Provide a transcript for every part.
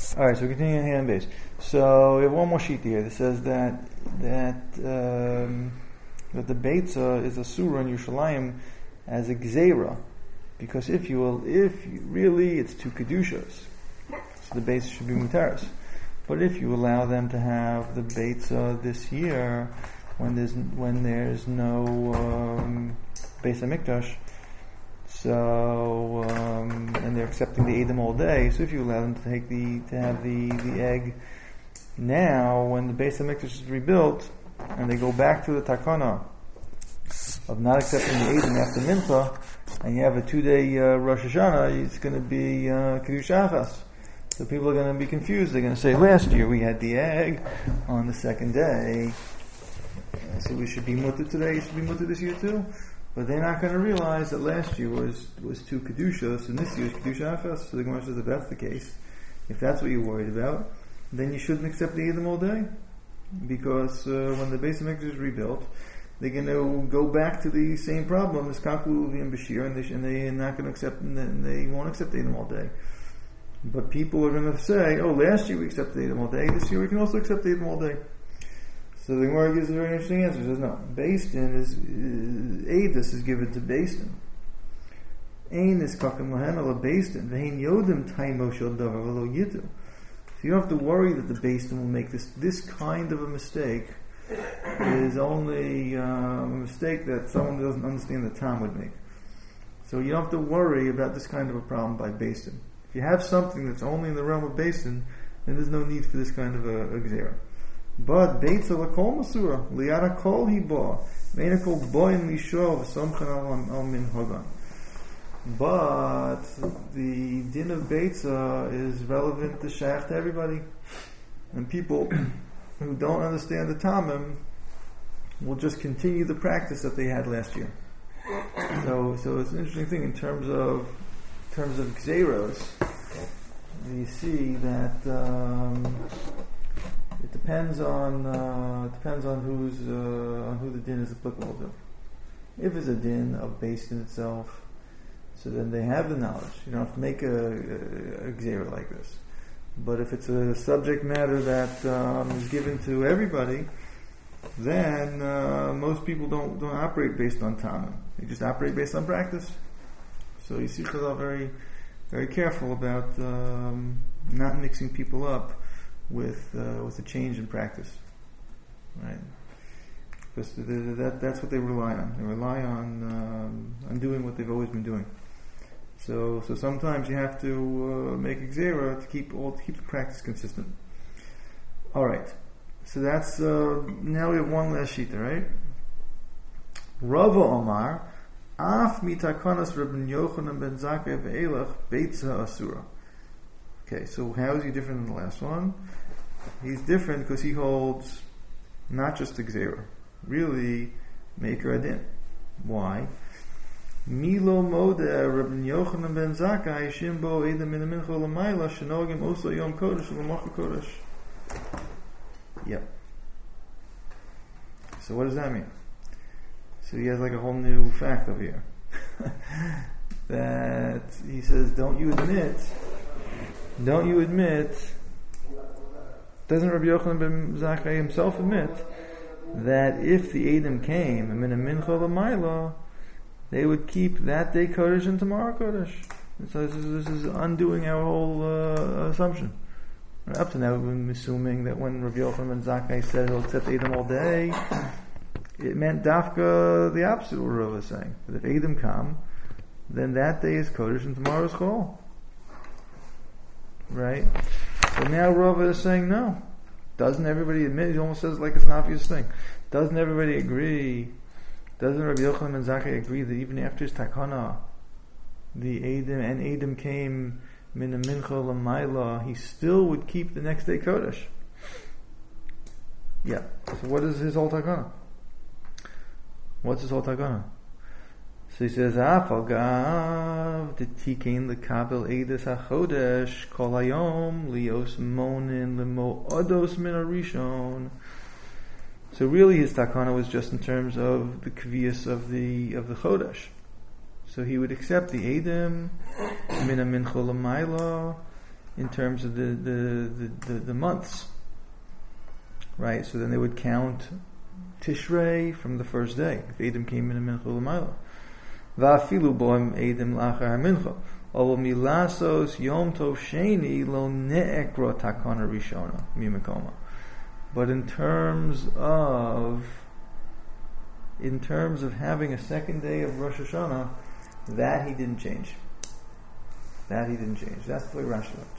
All right, so continuing hand base. So we have one more sheet here that says that the Beitza is a surah in Yerushalayim as a gzeira, because if really it's two kedushas, so the Beitza should be mutaris. But if you allow them to have the Beitza this year, when there's no Beis HaMikdash, so and they're accepting the Edom all day. So if you allow them to have the egg now, when the Beis HaMikdash is rebuilt, and they go back to the takana of not accepting the Edom after Mincha, and you have a 2-day Rosh Hashanah, it's going to be Kiddush Achas. So people are going to be confused. They're going to say, last year we had the egg on the second day, so we should be mutter today, you should be mutter this year too. But they're not going to realize that last year was two Kedushas, and this year is Kiddush Achas. So the Gemara says, if that's the case, if that's what you're worried about, then you shouldn't accept the Edom all day. Because when the Beis HaMikdash is rebuilt, they're going to go back to the same problem as Kaklu, Uvi, and Bashir, and they're not going to accept, and they won't accept the Edom all day. But people are going to say, oh, last year we accepted the Edom all day, this year we can also accept the Edom all day. So the Gemara gives a very interesting answer. It says, no, Beis Din is Eidus is given to Beis Din. Ein is kakim lahen ala Beis Din. Ve'ein yodim taimo shel davar v'lo yitu. So you don't have to worry that the Beis Din will make this kind of a mistake. Is only a mistake that someone who doesn't understand the Tam would make. So you don't have to worry about this kind of a problem by Beis Din. If you have something that's only in the realm of Beis Din, then there's no need for this kind of a gzera. But Beitza lakol masura liyara kol hiba meinakol boin mishov somchan al min hogan. But the din of Beitza is relevant to shayach to everybody, and people who don't understand the tamim will just continue the practice that they had last year. So it's an interesting thing in terms of gzeros. You see that. It depends on who the din is applicable to. If it's a din of Beis Din itself, so then they have the knowledge. You don't have to make a gzeira like this. But if it's a subject matter that is given to everybody, then most people don't operate based on Tanam. They just operate based on practice. So you see Chazal very, very careful about not mixing people up with a change in practice, right? Because that's what they rely on. They rely on doing what they've always been doing. So sometimes you have to make a gzera to keep the practice consistent. All right. So that's now we have one last sheet, right? Rava Omar af mitakanas Rabbi Yochanan ben Zakkai ve'elach beitza asura. Okay, so how is he different than the last one? He's different because he holds not just the gzera, really maker adin. Why? Milo mode Rabbi Yochanan ben Zakkai shimbo edem min mincha l'mayla shenogim oso yom kodesh l'macha kodesh. Yep. So what does that mean? So he has like a whole new fact over here. That he says, don't you admit, doesn't Rabbi Yochanan ben Zakkai himself admit that if the Edom came, min mincha l'mayla, they would keep that day Kodesh and tomorrow Kodesh. And so this is undoing our whole assumption. Up to now we've been assuming that when Rabbi Yochanan ben Zakkai said he'll accept Edom all day, it meant dafka the opposite of what Rav is saying. That if Edom come, then that day is Kodesh and tomorrow is Chol. Right? So now Rav is saying no. Doesn't everybody admit? He almost says like it's an obvious thing. Doesn't everybody agree? Doesn't Rabbi Yochanan ben Zakkai agree that even after his takana, the Edom came min mincha l'mayla, he still would keep the next day Kodesh? Yeah. So what is his whole takana? What's his whole takana? So he says, Afal gav detikein lekabel edus hachodesh kol hayom lios monin lemoados min harishon. So really his takana was just in terms of the kvias of the chodesh. So he would accept the Edom min mincha l'mayla in terms of the months, right? So then they would count Tishrei from the first day if Eidim came in a mincha l'mayla. Va'afilu boim Eidim la'achar mincha. Although milasos yom tov sheni lo ne'ekra takana rishona mimekoma. But in terms of having a second day of Rosh Hashanah, that he didn't change. That's the way Rashi learns.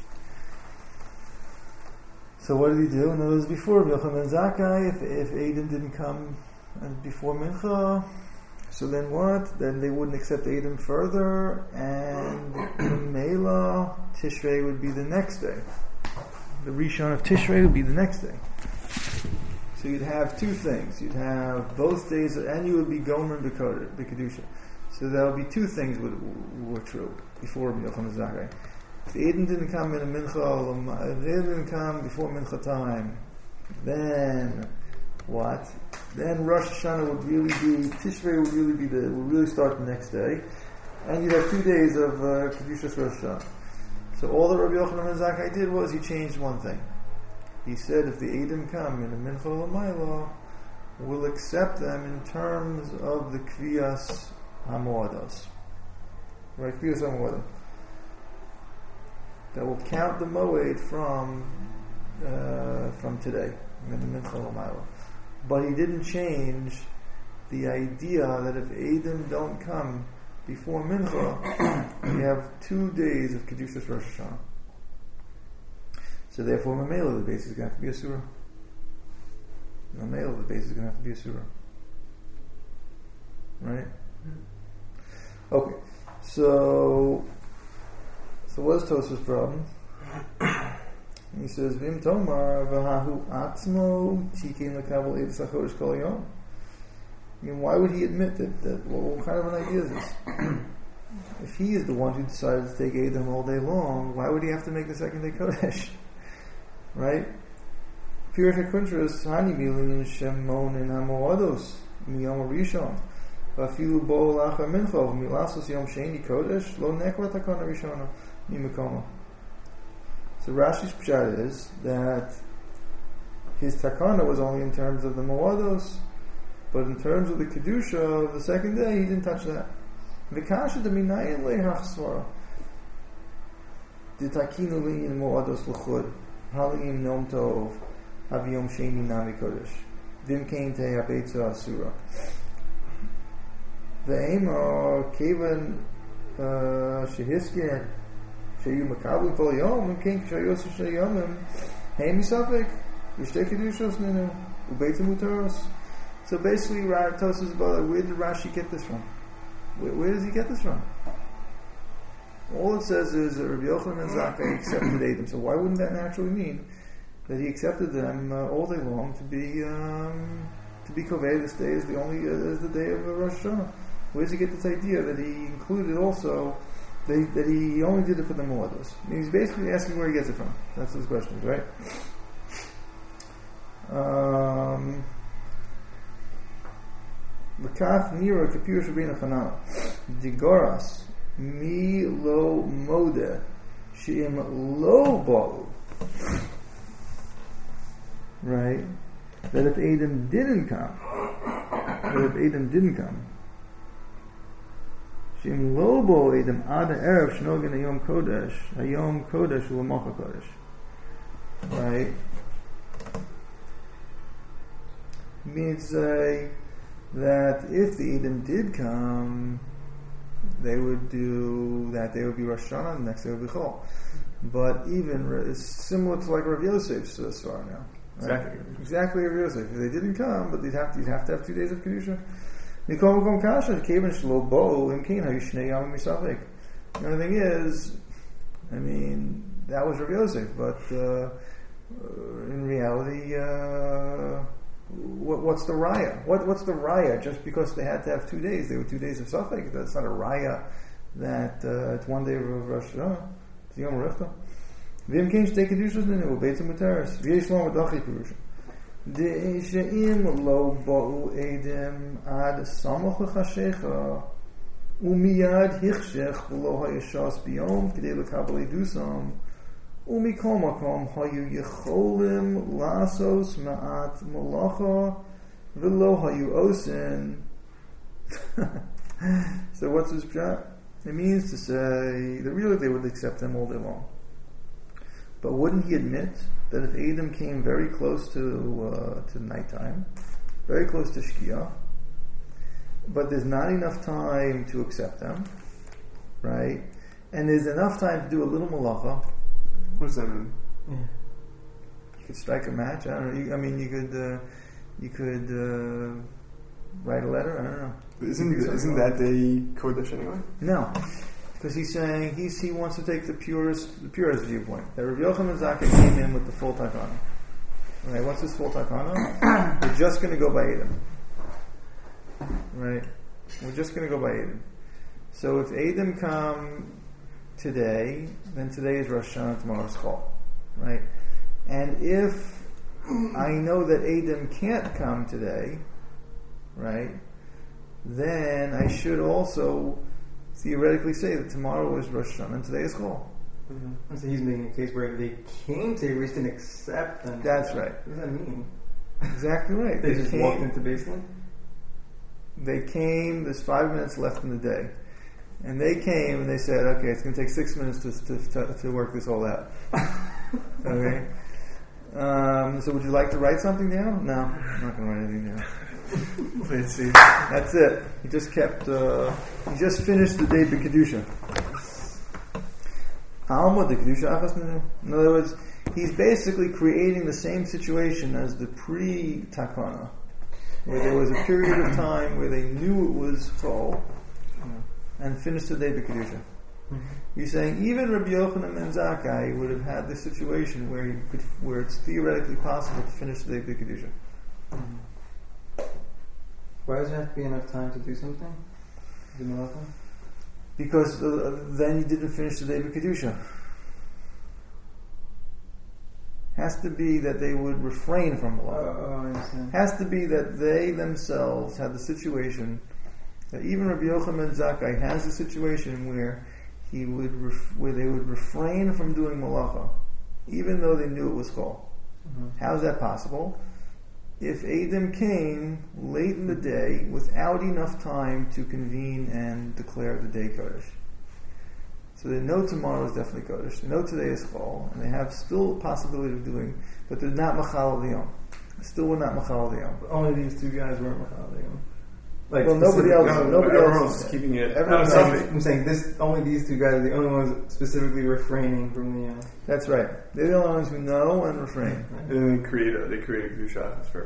So what did he do? In other words, before Yochanan Zakkai, if Eidim didn't come before Mincha, so then what? Then they wouldn't accept Eidim further, and Mela Tishrei would be the next day. The Rishon of Tishrei would be the next day. So you'd have two things. You'd have both days, and you would be Gomer and B'Kedusha. So there would be two things were true before Yochanan Zakkai. If the Eidim didn't come in a mincha, if the Eidim didn't come before mincha time, then what? Then Rosh Hashanah would really be, Tishrei would really start the next day, and you'd have 2 days of Kedushas Rosh Hashanah. So all that Rabbi Yochanan Zakkai did was he changed one thing. He said if the Eidim come in a mincha l'mayla, we'll accept them in terms of the Kviyas HaMoados. Right, Kviyas HaMoados. That will count the moed from today, but he didn't change the idea that if Eidim don't come before Mincha, we have 2 days of Kedushas Rosh Hashanah. So therefore, Mamela, the base is going to have to be a surah. Mamela, the base is going to have to be a surah. Right? Okay, so what is Tosfos' problem? He says, Vim Tomar v'hahu atzmo tikin l'kabel edus hachodesh kol yom. I mean, why would he admit that what kind of an idea is this? If he is the one who decided to take Eidim all day long, why would he have to make the second day Kodesh? Right? Pirkei Kuntras, Hani milin shemon in hamoados miyom rishon. V'afilu bo lachar mincha v'milasos yom sheni Kodesh lo nekra takana rishona. So Rashi's pshat is that his takana was only in terms of the moados, but in terms of the kedusha of the second day, he didn't touch that. V'kasha d'minayin le'hachsvara d'takinu li'in moados l'chud haliyim nom tov haviyom sheni nami kodesh v'im kein tei ha'beitza asura v'ema kevan shehiskir שהיו מקבלים כל יום, אם כן כשהיו עושים 2 יומים, הם מספק, ושתי קדושות ננו, ובית המותרות. So basically, Tosfos' brother, where did Rashi get this from? Where does he get this from? All it says is that Rabbi Yochanan Zakkai accepted Eidim. So why wouldn't that naturally mean that he accepted them all day long to be Kovei? This day is the day of Rosh Hashanah. Where does he get this idea that he included also that he only did it for the Moados? I mean, he's basically asking where he gets it from. That's his question, right? L'kaf nira kapir shabina chanana digoras mi lo mode she'im lo ba'u. Right? That if Eidim didn't come, Shim lobo Eidim ad erev shnogen hayom kodesh u'mocha kodesh. Right? Means that if the Eidim did come, they would do that. They would be Rosh Hashanah, the next day would be Chol. But even it's similar to like Rav Yosef's svara now. Right? Exactly Rav Yosef. If they didn't come, but you'd have to have 2 days of kedusha. The only thing is, I mean, that was Rav Yosef, but in reality, what's the raya? What's the raya? Just because they had to have 2 days, they were 2 days of Safek. That's not a raya that it's 1 day of Rosh Hashanah. It's Yom Rifta. V'im kein shtei kedushos nenu beitzim mutaris. V'yesh lo madachi perusha. De'ishe'im lo ba'u edim ad samoch l'chashecha umiyad hichshech v'lo ha'yashas biyom k'dei l'kabel edusam Umikol makom hayu yecholim lasos ma'at malacha v'lo hayu osin. So what's his pshat? It means to say that really they would accept him all day long. But wouldn't he admit that if Adam came very close to nighttime, very close to Shkia, but there's not enough time to accept them, right? And there's enough time to do a little malacha. What does that mean? Yeah. You could strike a match. I don't know. You could write a letter. I don't know. Isn't that day Kodesh anyway? No, because he's saying he wants to take the purest viewpoint. That Rabbi Yochanan Zakkai came in with the full takana. Right? What's his full takana? We're just going to go by Edom. Right? We're just going to go by Edom. So if Edom come today, then today is Rosh Hashanah, tomorrow's Chol. Right? And if I know that Edom can't come today, right, then I should also theoretically say that tomorrow is Rosh Hashanah and today is Chol. Mm-hmm. So he's making a case where they came to we didn't accept them. That's right. What does that mean? Exactly right. They just walked into baseline? They came, there's 5 minutes left in the day. And they came and they said, okay, it's going to take 6 minutes to work this all out. Okay? So would you like to write something down? No, I'm not going to write anything down. Let's see. That's it. He just kept, he just finished the day B'Kedusha. Alma the Kedusha. In other words, he's basically creating the same situation as the pre-Takana, where there was a period of time where they knew it was full, and finished the day B'Kedusha. He's saying even Rabbi Yochanan ben Zakkai would have had this situation where it's theoretically possible to finish the day B'Kedusha. Why does there have to be enough time to do something? Do malacha? Because then you didn't finish the day B'Kedusha. Has to be that they would refrain from malacha. I understand. Has to be that they themselves had the situation that even Rabbi Yochanan ben Zakkai has a situation where where they would refrain from doing malacha, even though they knew it was chol. Mm-hmm. How is that possible? If Adam came late in the day without enough time to convene and declare the day Kodesh. So they know tomorrow is definitely Kodesh, they know today is Chol, and they have still a possibility of doing, but they're not Machal Liyom. Still were not Machal Liyom. Only these two guys weren't Machal Liyom. Like well, nobody else is keeping it. I'm saying this. Only these two guys are the only ones specifically refraining from the. That's right. They're the only ones who know and refrain. Right. And then they create a kedusha for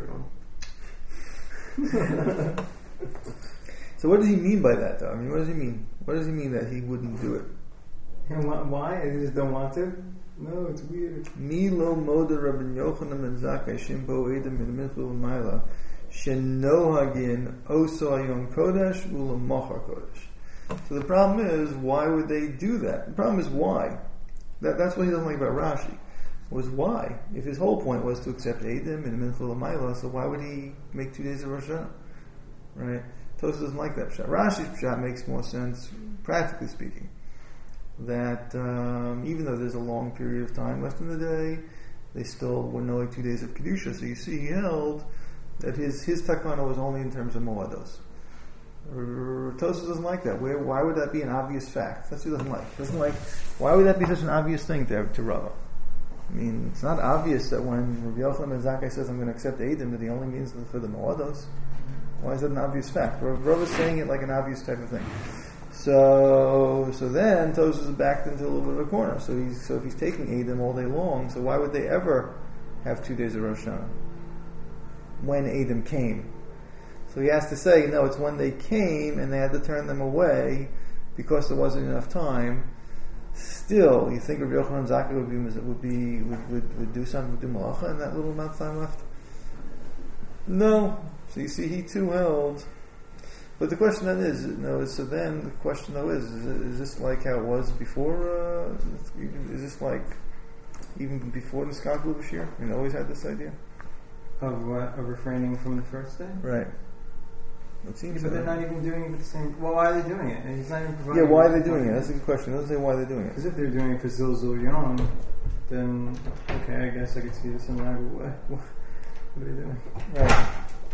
everyone. So what does he mean by that, though? I mean, what does he mean? What does he mean that he wouldn't do it? And why? They just don't want to. No, it's weird. Mi lo moda Rabbi Yochanan ben Zakkai shimbo edom in minchul v'mayla. Shenohagin oso ayom kodesh u'lemochar kodesh. So the problem is, why would they do that? The problem is why. That's what he doesn't like about Rashi. Was why? If his whole point was to accept Edom and Minchul L'mayla, so why would he make 2 days of Rosh Hashanah? Right? Tosfos doesn't like that pshat. Rashi's pshat makes more sense, practically speaking. That even though there's a long period of time left in the day, they still were only 2 days of Kedusha. So you see, he held that his takana was only in terms of moados. Tosfos doesn't like that. Why would that be an obvious fact? That's what he doesn't like. Why would that be such an obvious thing to Rava? I mean, it's not obvious that when Rabbi Yochanan ben Zakkai says I'm going to accept Edom, that he only means for the moados. Why is that an obvious fact? Rava's saying it like an obvious type of thing. So then Tosfos is backed into a little bit of a corner. So if he's taking Edom all day long, so why would they ever have 2 days of Rosh Hashanah when Edom came? So he has to say, no, it's when they came and they had to turn them away because there wasn't enough time. Still, you think Rabbi Yochanan Zakkai would do something, would do malacha in that little amount of time left? No. So you see, he too held. But the question then is, so then the question though is this like how it was before? Is this like even before the Skaklu Bashir? We always had this idea of what? Of refraining from the first day, right? It seems but they're not even doing it with the same. Well, why are they doing it? He's not even providing. Yeah, why are they doing it? That's a good question. It doesn't say why they're doing it. Because if they're doing it for Zilzul Yom, then okay, I guess I could see this in an elaborate way. What are you doing? Right.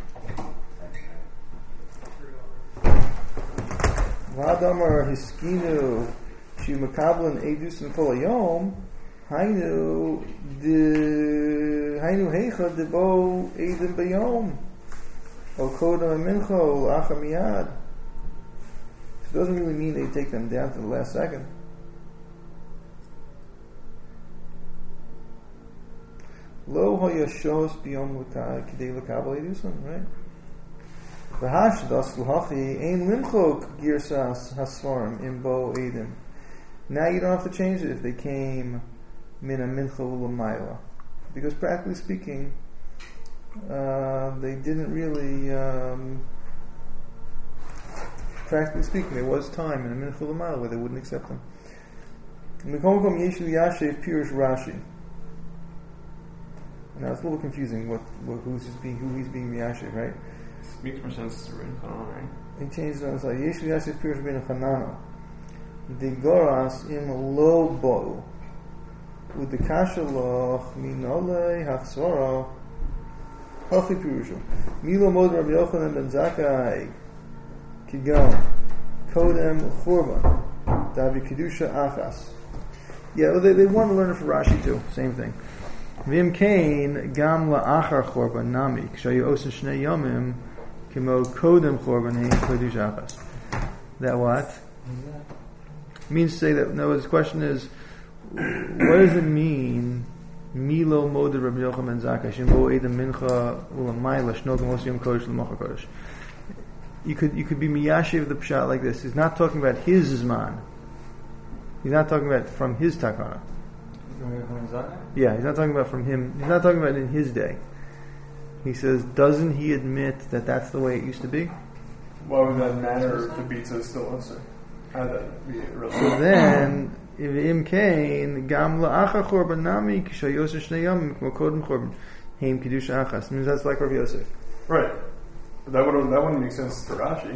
V'adamar hiskinu shi makablan edus and kol hayom hainu heicha debo edim bayom o kodam mincha o lacha miyad. It doesn't really mean they take them down to the last second. Lo hayashos biyom kidei l'kabel edusan, right? V'hashdas l'hachi ein limchok girsas hasfarim imbo edim. Now you don't have to change it if they came min a mincha u'lamayla, because practically speaking, they didn't really. Practically speaking, there was time in a mincha u'lamayla where they wouldn't accept them. Mikom yeshu yashev pirush Rashi. Now it's a little confusing who he's being miyashiv, right? It makes more sense to Rin Chanana, right? He changed it on the side. Yeshu yashev pirush ben Chanana. The goras im lo bo with the kasha loch minole hachsora hachi pirushu milo mod Rabbi Yochanan ben Zakkai kigon kodem churban davi kedusha achas. Yeah, well, they want to learn it for Rashi too. Same thing. Vim kain gam la'achar churban nami kshayu osin shnei yomim kimo kodem churban hein kedusha achas. That what? Means to say that, no, the question is, what does it mean? Milo moda Rabbi Yochanan ben Zakkai shimbo edem mincha ulamayla shnogam osiyom kodesh l'mocha kodesh. You could be miyashiv the pshat like this. He's not talking about his zman. He's not talking about from his takana. Yeah, he's not talking about from him. He's not talking about in his day. He says, doesn't he admit that that's the way it used to be? Why would that matter if the pizza is still usher? How would that be relevant? So then, if im kain gam la'achar chorban nami kishayos shnei yom kodem chorban heim kedusha achas. Means that's like Rav Yosef. Right. But that wouldn't make sense to Rashi.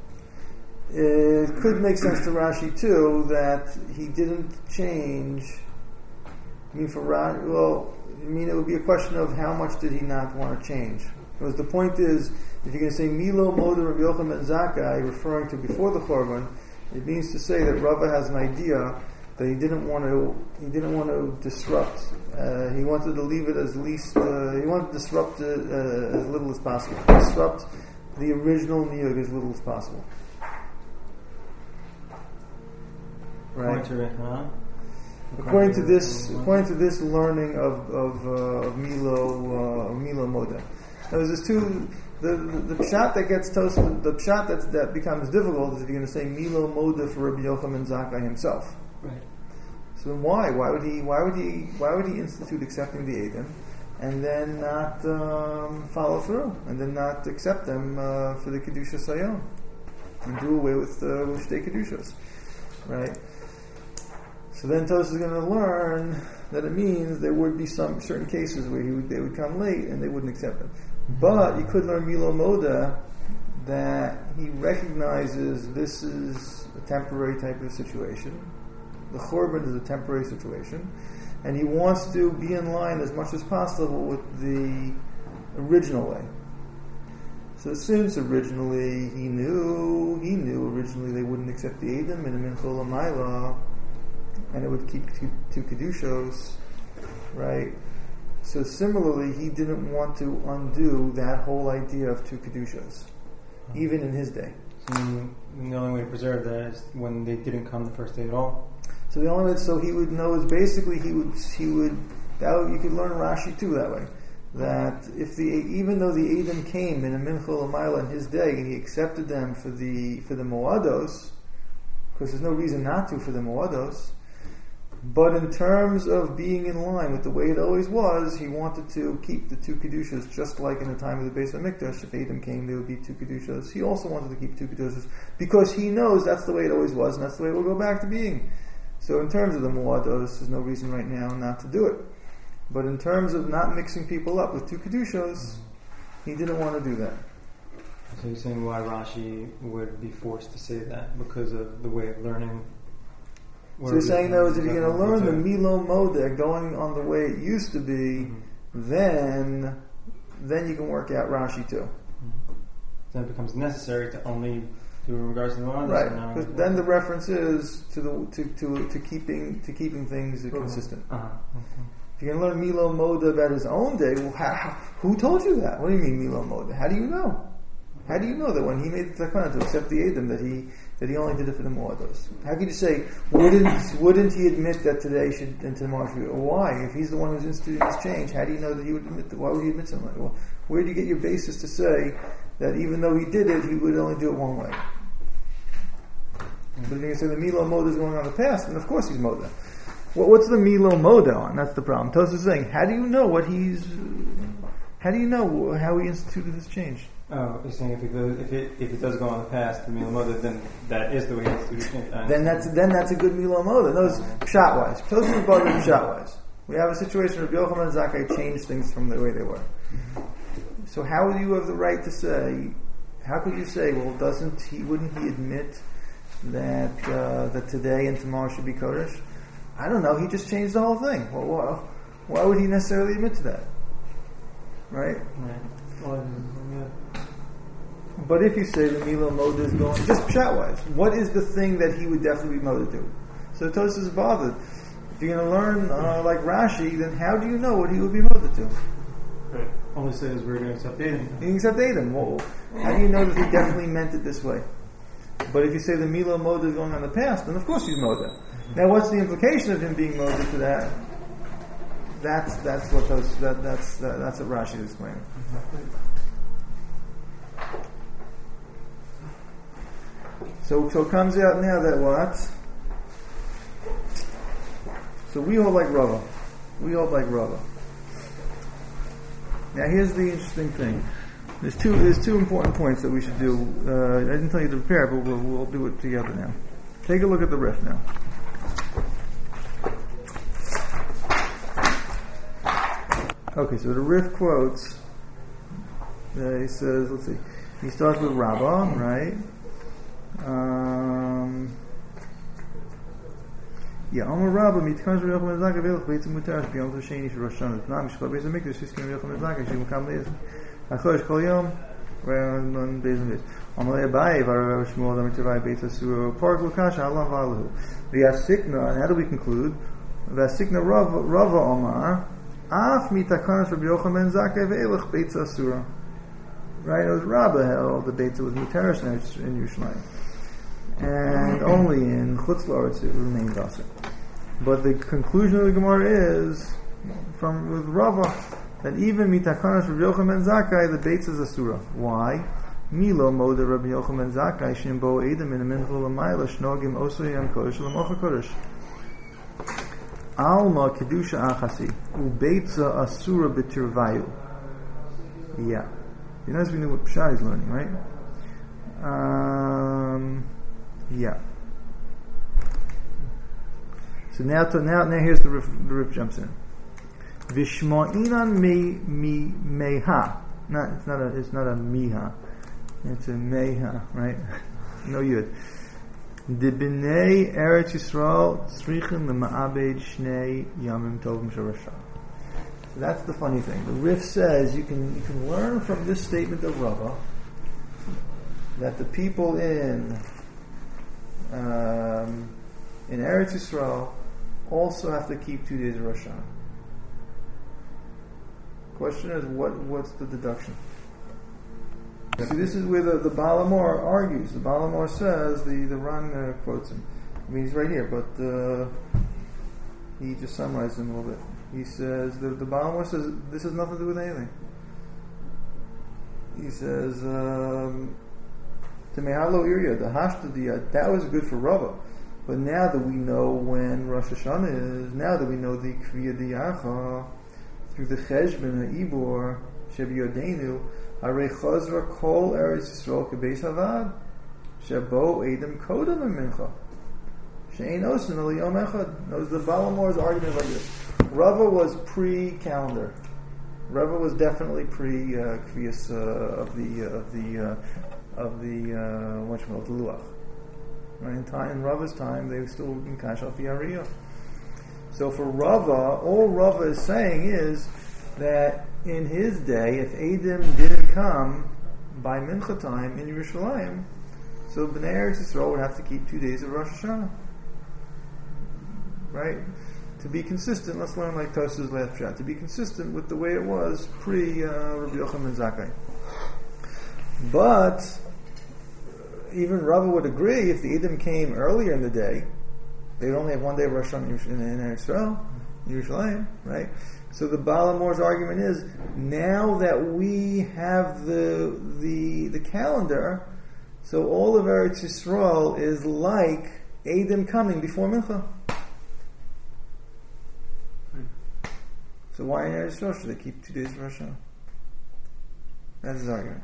It could make sense to Rashi too that he didn't change. I mean, for Rashi, it would be a question of how much did he not want to change. Because the point is, if you're going to say Milo Moda Rabbi Yochanan ben Zakkai, referring to before the Chorban, it means to say that Rava has an idea that he didn't want to disrupt. He wanted to leave it as least. He wanted to disrupt it as little as possible. Disrupt the original niyug as little as possible. Right. According to this learning of Milo Moda. Now there's two. The pshat that gets toasted, the pshat that becomes difficult is if you're going to say Milo Moda for Rabbi Yochanan ben Zakkai himself. Right. So then why would he institute accepting the Edom and then not follow through and then not accept them for the kedusha sayom and do away with shtei kedushas, right? So then Tosfos is going to learn that it means there would be some certain cases where they would come late and they wouldn't accept them. But you could learn Milo Moda that he recognizes this is a temporary type of situation. The Chorban is a temporary situation, and he wants to be in line as much as possible with the original way. So since originally he knew originally they wouldn't accept the Edom in a Mincha L'Mayla, and it would keep two Kedushos, right? So similarly, he didn't want to undo that whole idea of two Kedushos, even in his day. So the only way to preserve that is when they didn't come the first day at all. So the only way, so he would know is basically you could learn Rashi too that way. That even though the Edom came in a Mincha L'Mayla in his day, and he accepted them for the Moados, because there's no reason not to for the Moados. But in terms of being in line with the way it always was, he wanted to keep the two Kedushas, just like in the time of the Beis HaMikdash. If Edom came, there would be two Kedushas. He also wanted to keep two Kedushas, because he knows that's the way it always was, and that's the way it will go back to being. So in terms of the Moados, there's no reason right now not to do it. But in terms of not mixing people up with two Kedushas, he didn't want to do that. So you're saying why Rashi would be forced to say that? Because of the way of learning? So you're saying, though, is if you're going to learn the Milo Modeh going on the way it used to be, then you can work out Rashi too. Then it becomes necessary to only do in regards to the one. Right, because then the reference is to keeping things consistent. If you're going to learn Milo Modeh about his own day, well, who told you that? What do you mean Milo Modeh? How do you know? How do you know that when he made the takana to accept the Edom that he only did it for the Moados? How could you say wouldn't he admit that today should and tomorrow should be? Why? If he's the one who's instituting this change, how do you know that he would admit that? Why would he admit something like that? Well, where do you get your basis to say that even though he did it, he would only do it one way? But if you say the Milo Modeh is going on the past, then of course he's Modeh. Well, what's the Milo Modeh on? That's the problem. Tosfos is saying, how do you know how he instituted this change? Oh, you're saying if it does go on the past, the Milo Modeh, then that is the way it's to be changed. Then that's a good Milo Modeh. Those pshat wise. Tosfos is bothered pshat wise. We have a situation where Rabbi Yochanan Zakkai changed things from the way they were. So how would you have the right to say? How could you say? Well, wouldn't he admit that today and tomorrow should be Kodesh? I don't know. He just changed the whole thing. Well, why would he necessarily admit to that? Right. Well, But if you say the Milo Modeh is going, just pshat wise, what is the thing that he would definitely be Modeh to? So Tosfos is bothered. If you're going to learn like Rashi, then how do you know what he would be Modeh to? Right. Only says we're going to accept Edom. You can accept Edom. Well, how do you know that he definitely meant it this way? But if you say the Milo Modeh is going on the past, then of course he's Modeh. Now, what's the implication of him being Modeh to that? That's what Rashi is explaining. So it comes out now that what? So we hold like Rava. Now here's the interesting thing. There's two important points that we should do. I didn't tell you to prepare, but we'll do it together now. Take a look at the Rif now. Okay, so the Rif quotes. He says, let's see. He starts with Rabbah, right? Omer Rabbah mitkan shel Yochanan Zakkai velach beitzim mutash biyom sheni shel Rosh Hashanah. Tnam mishpat beis hamikdash siskim Yochanan Zakkai shel mukam leis. Achosh kol yom ve'anon beis hamikdash. Amalei Abaye v'Rav Shmuel Amar Tevai Beit Asura Park Lukasha Allah v'Alahu. V'yasikna, and how do we conclude? V'yasikna Rava Omar Af mitakanas Rabbi Yochanan Zakkai ve'elach Beit Asura. Right, it was Rabbah held the Beit was mutarish in Yerushalayim, and only in Chutz La'aretz it remained also. But the conclusion of the Gemara is with Rava that even mitakanas Rabbi Yochanan Zakkai the Beit is asura. Why? Milo Modeh Rabbi Yochanan Zakkai shimbo edem in a minchul l'mayla shnogim osayam kodesh l'mocha kodesh. Alma kedusha achasi ubeitza asura b'tirvayu. Yeah. You notice we knew what Pshat is learning, right? Yeah. So now here's the Rif jumps in. Vishma'inan meha. It's not a miha. It's a meha, right? No yud. The b'nei Eretz Yisrael tzrichen l'ma'abed shnei yamim tovim shel Rosh Hashanah. So that's the funny thing. The Rif says you can learn from this statement of Rava that the people in Eretz Yisrael also have to keep 2 days of Rosh Hashanah. Question is, what's the deduction? See, this is where the Balamor argues. The Balamor says, the Ran quotes him. I mean, he's right here, but he just summarized him a little bit. He says, the Balamor says, this has nothing to do with anything. He says, Temehalo Irya, the Hashtadiyah, that was good for Rava. But now that we know when Rosh Hashanah is, now that we know the Kriya Diyacha, through the Cheshbon, the Ibor, Shebi Yodenu, Arei Chazra Kol Eretz Yisrael Kebeis Havad, Shebo Edom Kodam Mincha, Shein Osin Al Yom Echad. That was the Balamor's argument like this. Rava was pre-calendar. Rava was definitely pre-Kviyas of the Luach. Right? In Rava's time, they were still in Kashal Fiariyah. So for Rava, all Rava is saying is that in his day, if Edom didn't come by Mincha time in Yerushalayim, so Bnei Eretz Yisrael would have to keep 2 days of Rosh Hashanah. Right? To be consistent, let's learn like Tos's last shot. To be consistent with the way it was pre Rabbi Yochanan Zakkai. But even Rava would agree if the Edom came earlier in the day, they would only have 1 day of Rosh Hashanah in Eretz Yisrael, in Yerushalayim, right? So the Baal HaMor's argument is now that we have the calendar, so all of Eretz Yisrael is like Edom coming before Mincha. So why in Eretz Yisrael should they keep 2 days of Rosh Hashanah? That's his argument.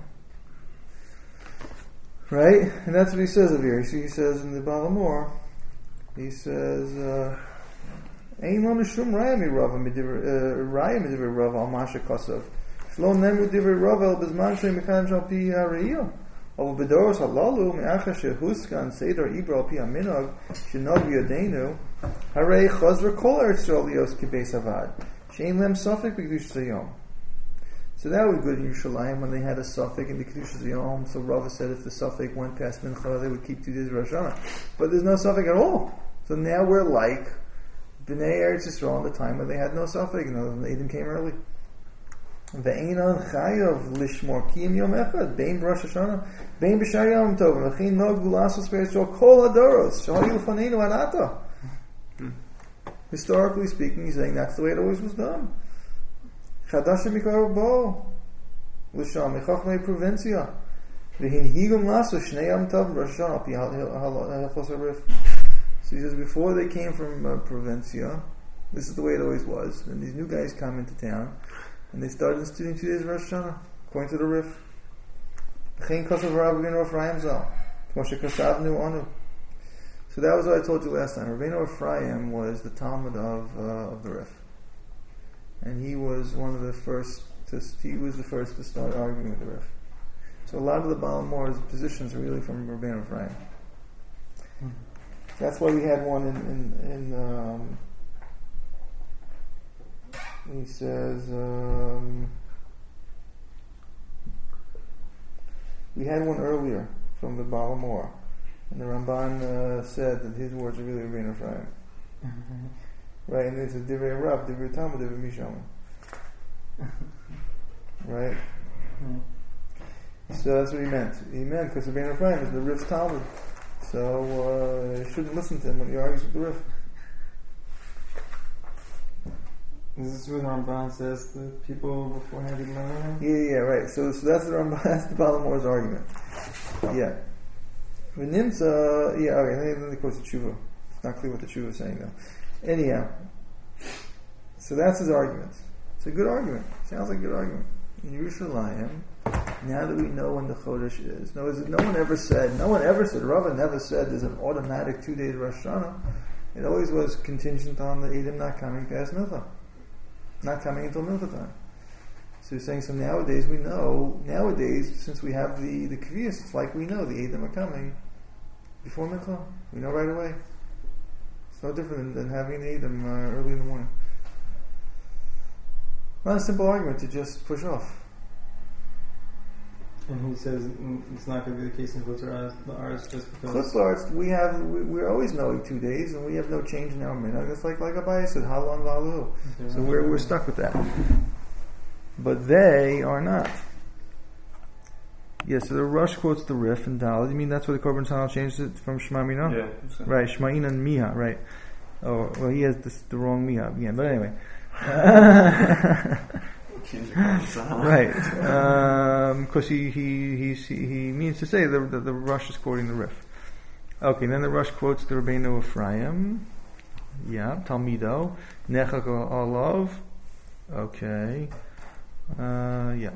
Right? And that's what he says over here. He says in the Baal HaMor, he says, Ein lo mishum raya midivrei Rava al masha kosav. Shlo nemu divrei Rava el bezman shei mekhan shal pi ha'reiyah. אבל בדורות הללו, מאחר שהוסכן סדר עברה על פי המנהג שנהוג בידינו, הרי חזר כל ארץ ישראל להיות כבייס הוועד, שאין להם ספק בקדושת היום. So that was good in Yerushalayim when they had a suffix in the Kedushas Yom. So Rava said if the suffix went past Mincha, they would keep 2 days of Rosh Hashanah. But there's no suffix at all. So now we're like Bnei Eretz Yisrael in the time when they had no suffix. And the Edom came early. Ve'enon chayav lishmor kiyim yom echad bein Rosh Hashanah bein b'shar yom tov v'chin nog gulasos be'Eretz Yisrael kol hadoros shahayu l'faneinu anata. Historically speaking, he's saying that's the way it always was done. Chadash mikar bo l'sham mechachmei provincia v'hinhigum laso shnei yom tov Rosh Hashanah pi halachos harif. So he says before they came from provincia, this is the way it always was. And these new guys come into town. And they started instituting 2 days of Rosh Hashanah, according to the Rif. So that was what I told you last time. Rabbeinu Ephraim was the Talmud of the Rif. And he was one of the first to start arguing with the Rif. So a lot of the Baal HaMor's positions are really from Rabbeinu Ephraim. That's why we had one in he says, we had one earlier from the Baal HaMor, and the Ramban said that his words are really Rabbeinu Ephraim. Right, and this is Divrei Rav, Divrei Talmud, Divrei Mishalim. Right? So that's what he meant. He meant because Rabbeinu Ephraim is the Rif's Talmud. So you shouldn't listen to him when he argues with the Rif. Is this what Ramban says to people beforehand in learning? Yeah, right. So that's the Ramban. That's the Baal HaMor's argument. Yeah. V'nimtza. Yeah. Okay. Then the quotes the Tshuva. It's not clear what the Tshuva is saying though. Anyhow. So that's his argument. It's a good argument. Sounds like a good argument. In Yerushalayim, now that we know when the Chodesh is, no one ever said, Rava never said there's an automatic 2 days Rosh Hashanah. It always was contingent on the Edom not coming past Mincha. Not coming until Mincha time. So he's saying, so nowadays we know, since we have the Kviyas, it's like we know the Edom are coming before Mincha. We know right away. It's no different than having the Edom early in the morning. Not a simple argument to just push off. And he says it's not going to be the case in Chutz La'aretz just because. Chutz La'aretz, we're always knowing 2 days, and we have no change in our minhag. It's like Abaye said, Halon Valu. So we're stuck with that. But they are not. Yes, so the Rush quotes the Rif and Daled. You mean that's why the Korban Tzal changed it from Shema Mina? Yeah. Right, Shma'in and Miha, right. Oh, well, he has the wrong Miha again, but anyway. Right, because he means to say the Rush is quoting the Rif. Okay, then the Rush quotes the Rabbeinu Ephraim. Yeah, Talmido Nechak Olav. Okay, yeah,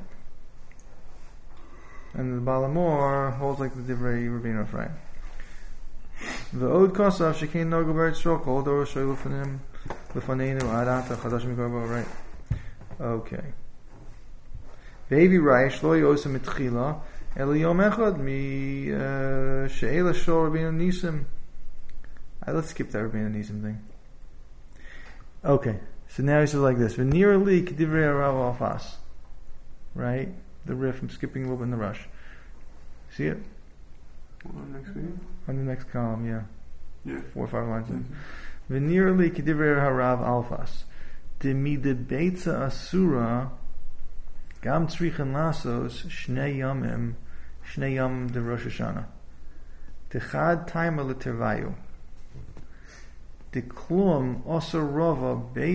and the Baal HaMor holds like the Divrei Rabbeinu Ephraim. The Od Kosav Shekein Nogu B'Eretz Yisrael Kol Dor Shoy L'Faneinu Arata Chadash Mikarbo. Right. Okay. Baby Raish Lo Yosem Mitchila Elo Yom Echad mi she'ela shor Rabbeinu Nisim. Let's skip that Rabbeinu Nisim thing. Okay, so now he says like this: V'nira li k'divrei Rav Alfas. Right, the riff. I'm skipping a little bit in the rush. See it? Next week? On the next column, yeah. Yeah. 4 or 5 lines in. V'nira li k'divrei Rav Alfas. Demide beitza asura gam tzrichen lasos shnei yamim de Rosh Hashanah. Techad timer l'tervayu. De klum osar rova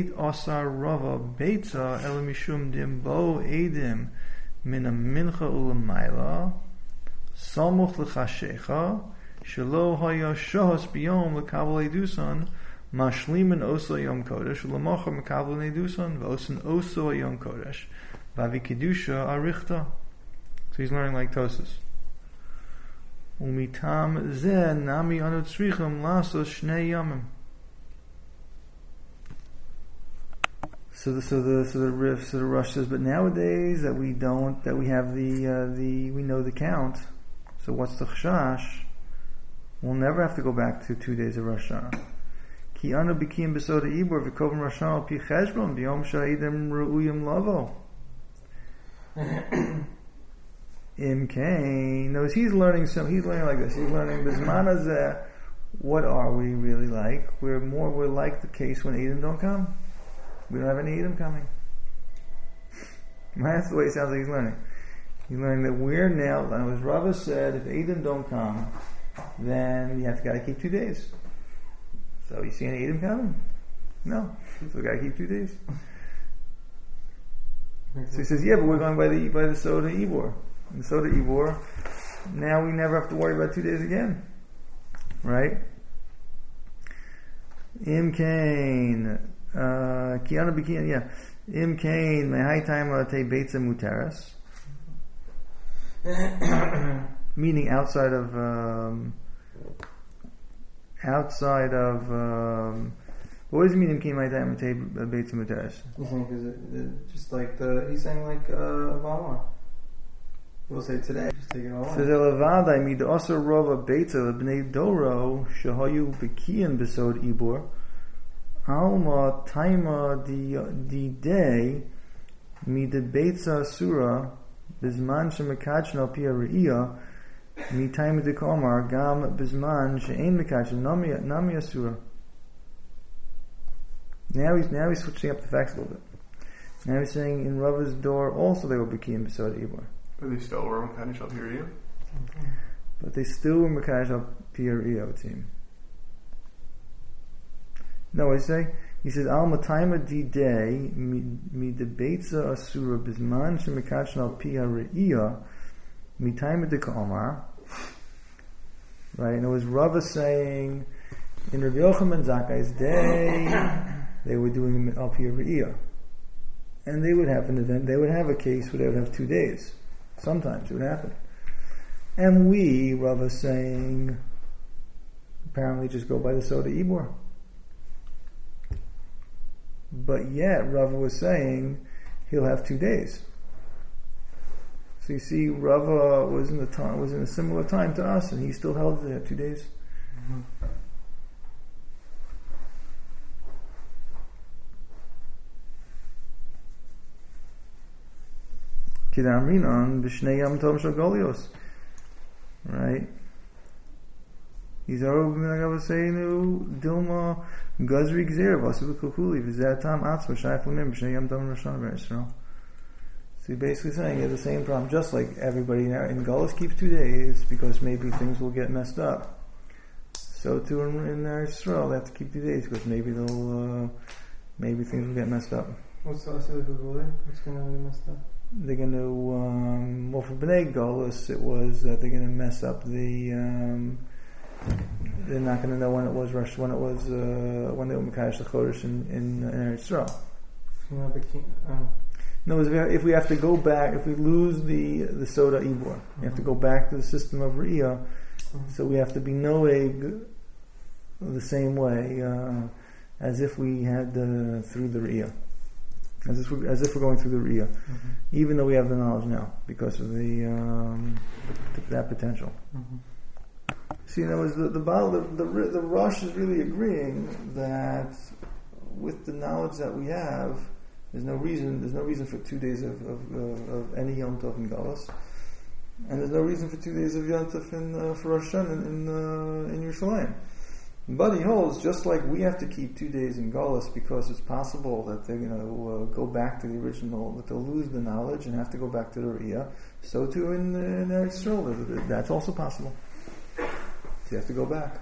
beitza el mishum dimbo edim min a mincha ulamayla samuch l'chashecha shelo haya shohos biyom l'kabel edusan mashlimin oso yom kodesh u'lamacha mekabel edusan v'osan oso yom kodesh v'avikidusha arichta. So he's learning like Tosas. Umitam ze nami anu tzrichim lasos shnei yamim. So the riff, so the rush says, but nowadays that we have we know the count. So what's the chashash? We'll never have to go back to 2 days of Rosh Hashanah. Ki anu b'kiyim b'soda ibor v'kovim Rosh Hashanah pi cheshbon b'yom sha'idim ru'uyim lavo. Imkain. Notice he's learning like this. He's learning Bizman Hazeh. What are we really like? We're like the case when Edom don't come. We don't have any Edom coming. That's the way it sounds like he's learning. He's learning that we're now, as Rava said, if Edom don't come, then you have to keep 2 days. So you see any Edom coming? No. So we got to keep 2 days. So he says, yeah, but we're going by the Soda Ibor. And the Soda Ibor, now we never have to worry about 2 days again. Right? Imkain. Kiana Bikian, yeah. Imkain, Mehai Taima Te Beitza Muteras. Meaning outside of what does it mean Imkain Mehai Taima Te Beitza Muteras? He's saying just like he's saying like Valmar. We'll say today, just take it all on. Says Elavadai mid Osar Rova Beitza Bnei Doro Shahayu Bikian Besod Ibor. Alma taima di day mi de beitza asura bizman shemekachn al pia re'iyah mi taima de komar gam bizman she'ein mekachn nami asura. Now he's switching up the facts a little bit. Now he's saying in Rava's door also they will be kiyim besod ibor. But they still were mekachn al pia re'iyah? But they still were mekachn al pia re'iyah, it would seem. No, what did he say? He says, Al matayma di day mi de beitza asura bizman shemekachn al pi ha-re'iyah mi tayma de ka'omar. Right, and it was Rava saying, in Rabbi Yochanan Zakkai's day, they were doing al pi ha-re'iyah. And they would have an event, they would have a case where they would have 2 days. Sometimes it would happen. And we, Rava saying, apparently just go by the Soda Ibor. But yet, Rava was saying he'll have 2 days. So you see, Rava was in a similar time to us, and he still held it at 2 days. Kidamrinan b'shnei yam tov shel golios. Right? He's already saying Dilma Gazri Gzera Vasu Kukuli Vizatam Atzma Shaiflamim B'Shnei Dam Rashon Israel. So he's basically saying he has the same problem, just like everybody in Gullus keeps 2 days because maybe things will get messed up. So too in Israel they have to keep 2 days because maybe maybe things will get messed up. What's the Asur Kukuli? What's going to be messed up? They're going to well for B'nai Gullus it was that they're going to mess up they're not going to know when it was when they were Mekadosh the Chodesh in Eretz Yisrael. No, if we have to go back, if we lose the Soda Ibor, we have to go back to the system of Re'iyah, so we have to be Noeg the same way as if we had through the Re'iyah. as if we're going through the Riyah, even though we have the knowledge now because of that potential. See, in other words, the Rosh is really agreeing that with the knowledge that we have, there's no reason for 2 days of any Yom Tov in Galus, and there's no reason for 2 days of Yom Tov for Rosh Hashanah in Yerushalayim. But he holds, just like we have to keep 2 days in Galus because it's possible that they're going to go back to the original, that they'll lose the knowledge and have to go back to the Riyah, so too in Eretz Yisrael, that's also possible. So you have to go back.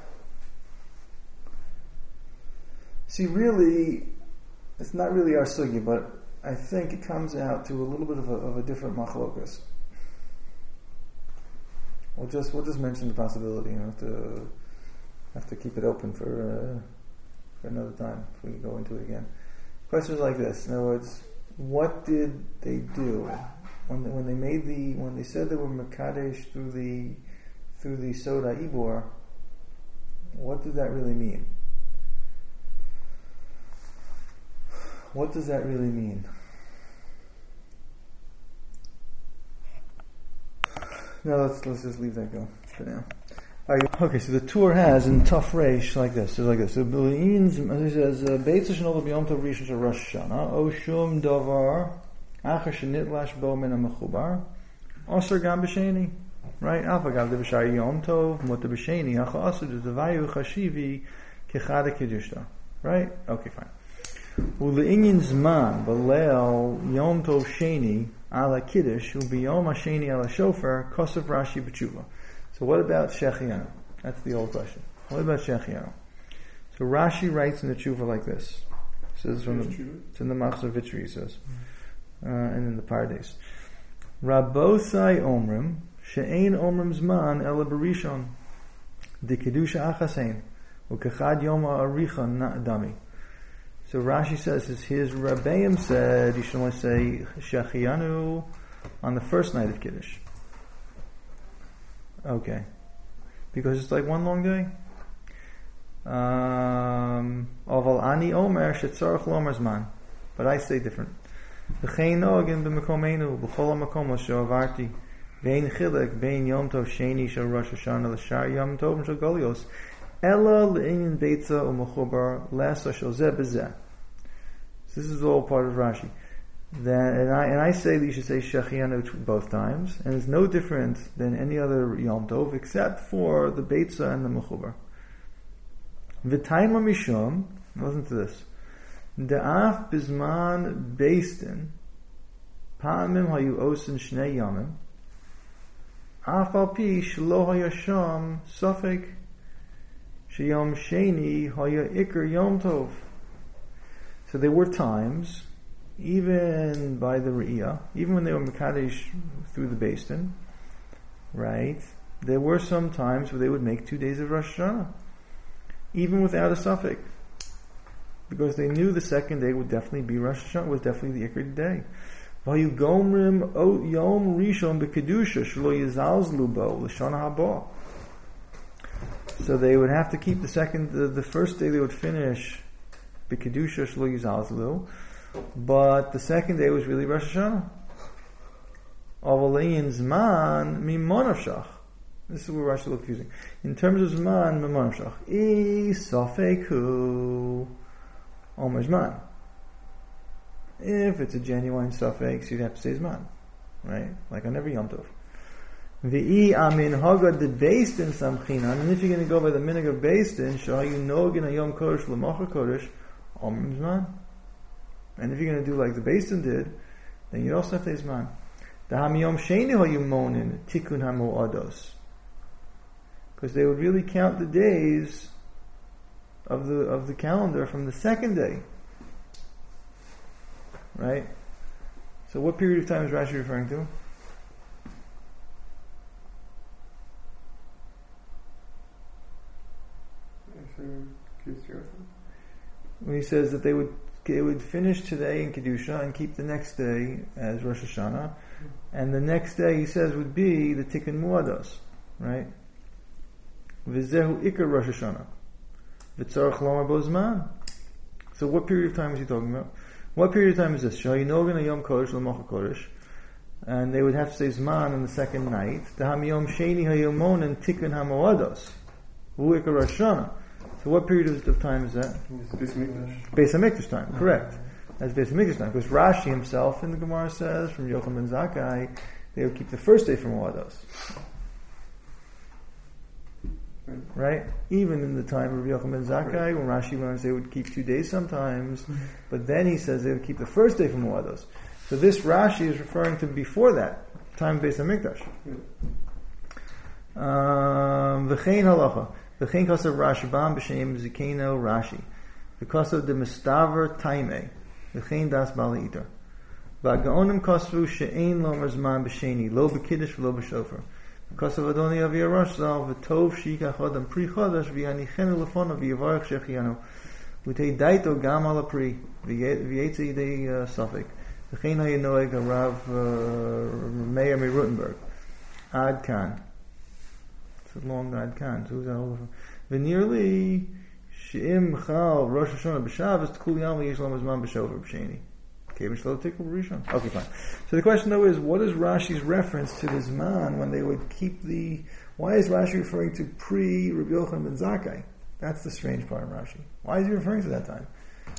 See, really, it's not really our sugi, but I think it comes out to a little bit of a different machlokas. We'll just mention the possibility. Have to keep it open for another time if we go into it again. Questions like this. In other words, what did they do when they said they were mekadesh through the Soda Ibor? What did that really mean? What does that really mean? No, let's just leave that go for now. Okay, so the tour has in tough reish like this. So it says, "Beitzah shenol b'yom tov rishon shel Rosh Hashanah, o shum davar achar shenitlash bo min hamechubar, osar gam b'sheni." Right? Alpha gav de b'shar yom tov mut b'sheni hacha asur de zavayu chashivi kechad kedishta. Right? Okay, fine. Ule'inyin zman b'leil yom tov sheni ala kiddush u'biyom hasheni ala shofar kosav Rashi b'tshuva. So what about Shechianu? That's the old question. What about Shechianu? So Rashi writes in the Tshuva like this. It says it's in the Machzor Vitri, he says, and in the Pardes. Rabosai Omrim she'ein Omrim Zman ela berishon de kedusha achasein u'kechad yom ha'aricha dami. So Rashi says his Rabbeim said you should only say Shechianu on the first night of Kiddush. Okay. Because it's like one long day? Oval ani omer shetzarach lomer zman. But I say different. V'chein nogin b'mekomenu b'chol ha'makom asher avarti ve'ein chilek ve'ein yom tov sheni shel Rosh Hashanah l'shar yom tov shel Golios ela le'inyin beitza u'mechubar l'asa shel zeh b'zeh. This is all part of Rashi. And I say that you should say Shechianu both times, and it's no different than any other Yom Tov except for the Beitza and the Mechubar. V'taima mishum, listen to this. Da'af bizman beistin, pa'amim hayu osin shnei yamim, af al pi shlo hayasham safek sheyom sheni haya ikar Yom Tov. So there were times, even by the Riyah, even when they were Mekadesh through the Beis Din, right? There were some times where they would make 2 days of Rosh Hashanah, even without a suffix, because they knew the second day would definitely be Rosh Hashanah, was definitely the Ikar day. Vayu gomrim ot yom rishon b'kedusha shlo yizalzlu bo l'shana haba. So they would have to keep the first day they would finish b'kedusha shlo yizalzlu. But the second day was really Rosh Hashanah. Avalein Zman mimonavshach. This is where Rashi is confusing. In terms of Zman, mimonavshach. I safeku omer Zman. If it's a genuine suffix, you'd have to say Zman. Right? Like on every Yom Tov. V'i amin hagad de Beis Din samchinan. And if you're going to go by the minig of Beis Din, shahayu nogin a Yom Kodesh l'machar Kodesh, omer Zman. And if you're going to do like the Beis Din did, then you also have to Zman. The Hamiyom Sheni Hayumonin Tikkun Hamoados, because they would really count the days of the calendar from the second day, right? So, what period of time is Rashi referring to? When he says that they would finish today in Kedusha and keep the next day as Rosh Hashanah, and the next day he says would be the Tikkun Muados, right? V'zehu Ikar Rosh Hashanah, V'tzarach Lomar Bozman. So what period of time is he talking about? What period of time is this? Shayinogan Yom Kodesh L'Mocha Kodesh, and they would have to say Zman on the second night. Daham Yom Sheni Hayomon and Tikkun Hamoados, U'ikar Rosh Hashanah. So what period of time is that? Beis Hamikdash. Beis Hamikdash time, correct. That's Beis Hamikdash time. Because Rashi himself in the Gemara says, from Yochanan ben Zakkai, they would keep the first day from Moados. Right? Even in the time of Yochanan ben Zakkai, when Rashi learns they would keep 2 days sometimes, but then he says they would keep the first day from Moados. So this Rashi is referring to before that, time of Beis Hamikdash. V'chein halacha. V'chein kasav Rashbam b'shem Zikeno Rashi. V'kasav de Mistaver Taimei. V'chein das Bali Iter. V'agaonim kasvu she'ein lomer zman b'sheni. Lo b'kiddush v'lo b'shofar. V'kasav Adoni Avi Arash Zal. V'tov she'ikach adam pri chodash. V'yanichenu lefono v'yavarech shechianu. V'tei daito gam ala pri. V'yetze yidei safek. V'chein ha'yenoeg ha'rav Meir Rutenberg. Ad kan. It's a long Ad kan. So who's that over? V'nearly she'im chal Rosh Hashanah b'Shabbos t'kul yam v'yesh lo zman b'shover b'sheni. Okay, fine. So the question though is, what is Rashi's reference to the Zman when they would keep the... Why is Rashi referring to pre-Rabbi Yochanan ben Zakkai? That's the strange part of Rashi. Why is he referring to that time?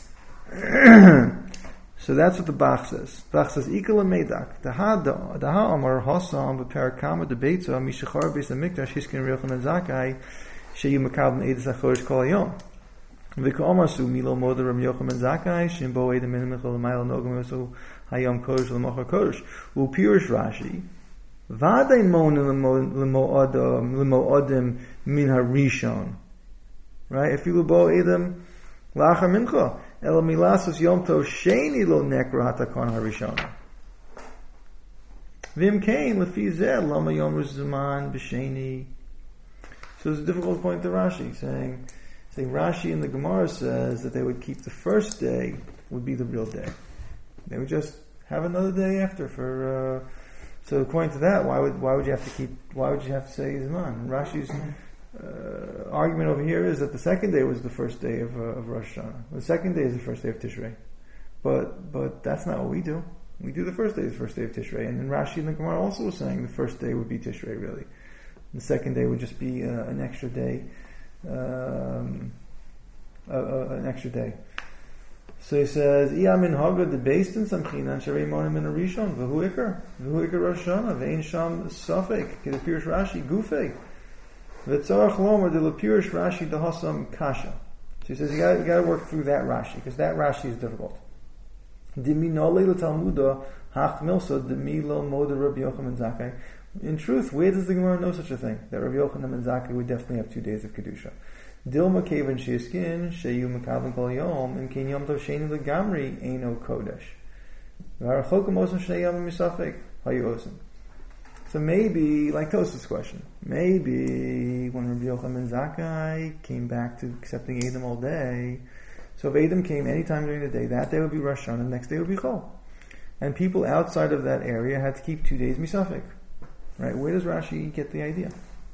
So that's what the Bach says. Bach says, Ikala Medak, Daha Amar Hassam V'Parakama Debeitza Mishachar Beis HaMikdash Hiskin Rabbi Yochanan ben Zakkai Sheyu Makabel Eidas HaChodesh Kol Hayom. V'Ka'amasu Milo Moda Rabbi Yochanan ben Zakkai Shimbo Eidem Minimichol L'Mayla Nogam Yosu Hayom Kodesh L'Mocha Kodesh U'Pirish Rashi V'Adayin Mon L'Mo'adim Min HaRishon. Right? If you Bo Eidem L'Achar Mincha Ela Milasus Yom Tov Sheni Lo Nekra Hatakon HaRishon. V'Im Kain L'Fi Zeh Lama Yom Rizman B'Sheni. So it's a difficult point to Rashi, saying Rashi in the Gemara says that they would keep the first day would be the real day. They would just have another day after for. So according to that, why would you have to say Zman? And Rashi's argument over here is that the second day was the first day of Rosh Hashanah. The second day is the first day of Tishrei, but that's not what we do. We do the first day is the first day of Tishrei, and then Rashi in the Gemara also was saying the first day would be Tishrei really. The second day would just be an extra day. An extra day. So he says, "Iyam in Haga the Basin Samchinan Sharei Monim in a Rishon V'hu Iker Rosh Hashanah V'Ein Sham Safek K'Lepirish Rashi Gufei V'Tzarach Lomer the Lepirish Rashi Dahasam Kasha." So he says you got to work through that Rashi because that Rashi is difficult. Diminole l'Talmuda Hach Milsa Dimilo Moda Rabbi Yochanan ben Zakkai. In truth, where does the Gemara know such a thing? That Rabbi Yochanan ben Zakkai would definitely have 2 days of Kedusha. Dilma Kavan Sheiskin, Sheyu Makabin Kol Yom, and Kin Yom Tov Sheni Legamri, Eino Kodesh. Varachokam Osim Shnei Yom Misafek, Hayu Osim. So maybe, like Tosaf's question, maybe when Rabbi Yochanan ben Zakkai came back to accepting Edom all day, so if Edom came any time during the day, that day would be Rosh Hashanah, the next day would be Chol. And people outside of that area had to keep 2 days Misafek. Right? Where does Rashi get the idea?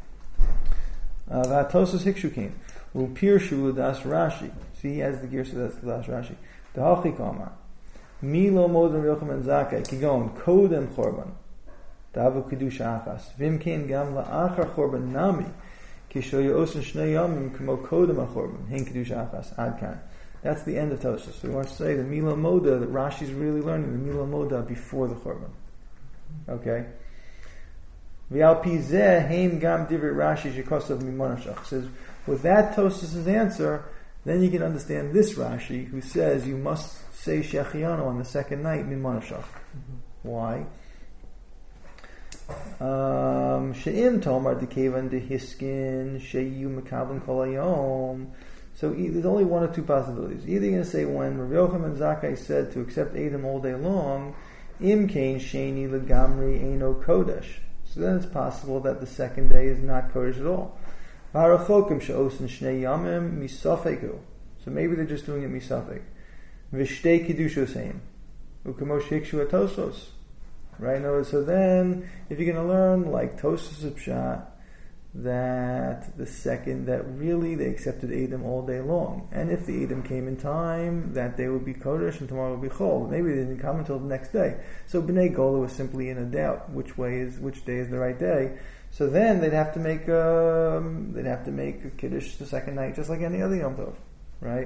V'atosas hikshukin u'pirshu das Rashi. See, he has the gears to das Rashi. The hachik amar milo modem Yochanan ben Zakkai kigon kodem chorban davu kedusha achas vim kein gam la'achar chorban nami kishoy osen shnei yamim k'mo kodem achorban hein kedusha achas ad kan. That's the end of Tosas. So he wants to say the milo moda that Rashi's really learning the milo moda before the chorban. Okay. Says, with that Tosas' answer, then you can understand this Rashi, who says you must say Shechianu on the second night, min Monashach. Why? She'im tomar dekevan dehiskin, she'yu mekabin kol hayom. So there's only one or two possibilities. Either you're going to say when Rabbi Yochanan ben Zakkai said to accept Edom all day long, im kain sheni legamri eino kodesh. So then it's possible that the second day is not Kodesh at all. So maybe they're just doing it misafek. V'shtei kedushoseim u'kamosh hikshu atosos. Right? No. So then, if you're going to learn like Tosas Pshat, that the second that really they accepted Edom all day long. And if the Edom came in time, that day would be Kodesh and tomorrow would be Chol. Maybe they didn't come until the next day. So Bnei Gola was simply in a doubt which day is the right day. So then they'd have to make a Kiddush the second night, just like any other Yom Tov, right?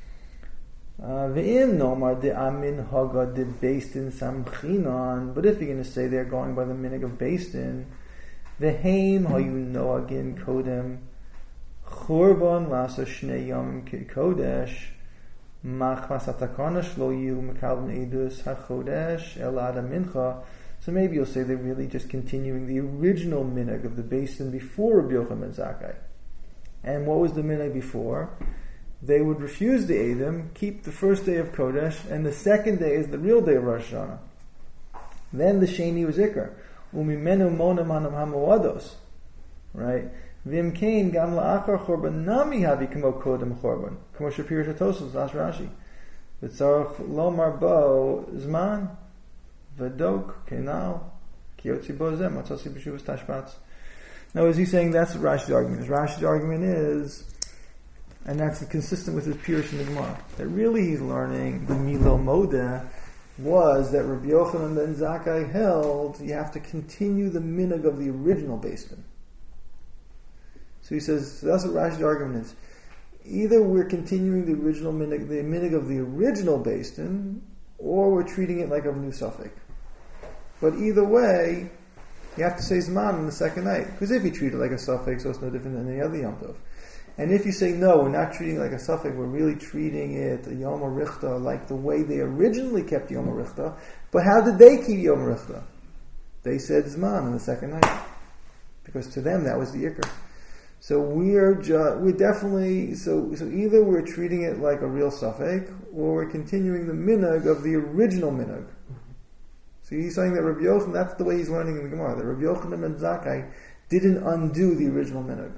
Ve'im nomar de amin haga de Beis-Din samchinon. But if you're going to say they're going by the minig of Beis-Din, Ve'heim hayu noagin kodem churban lasa shnei yom kodesh machmas atakana shlo yilu mekalvin edus hachodesh elad mincha. So maybe you'll say they're really just continuing the original minhag of the Beis-Din before Rabbi Yochanan ben Zakkai. And what was the minhag before? They would refuse the Edom, keep the first day of Kodesh, and the second day is the real day of Rosh Hashanah. Then the Sheni was Ikar. Umimenu monam hanam hamoados. Right? Vim kain gam la'achar chorban nami havi kamo kodem chorban. Kamo shapir shatosos, as Rashi. V'tzarach lomar bo zman. V'dok kenal. Kiyotzi bo zem. Matzosi b'shuvas tashbats. Now is he saying that's what Rashi's argument is? Rashi's argument is, and that's consistent with his Pirush in the Gemara, that really he's learning the Milo Modeh was that Rabbi Yochanan ben Zakkai held you have to continue the minhag of the original Beis-Din. So he says, so that's what Rashi's argument is. Either we're continuing the original minhag, the minhag of the original Beis-Din, or we're treating it like a new suffix. But either way, you have to say Zman on the second night. Because if you treat it like a suffix, so it's no different than any other Yom Tov. And if you say, no, we're not treating it like a suffix, we're really treating it a Yom HaRichta like the way they originally kept Yom HaRichta. But how did they keep Yom HaRichta? They said Zman on the second night. Because to them that was the Ikar. So we're definitely, so either we're treating it like a real suffix, or we're continuing the minhag of the original minhag. So he's saying that Rabbi Yochanan, that's the way he's learning in the Gemara, that Rabbi Yochanan ben Zakkai didn't undo the original minhag.